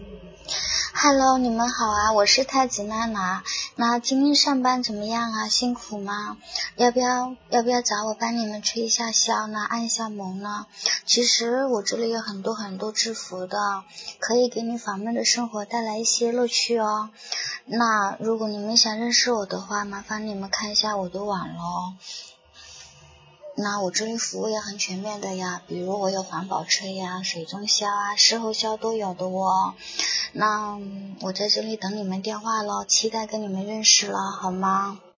Hello， 你们好啊，我是太极娜娜。那今天上班怎么样啊？辛苦吗？要不要找我帮你们吹一下箫呢？按一下摩呢？其实我这里有很多制服的，可以给你烦闷的生活带来一些乐趣哦。那如果你们想认识我的话，麻烦你们看一下我的网咯。那我这里服务也很全面的呀，比如我有环保吹呀、水中箫啊、事后箫都有的哦。那我在这里等你们电话咯，期待跟你们认识了，好吗？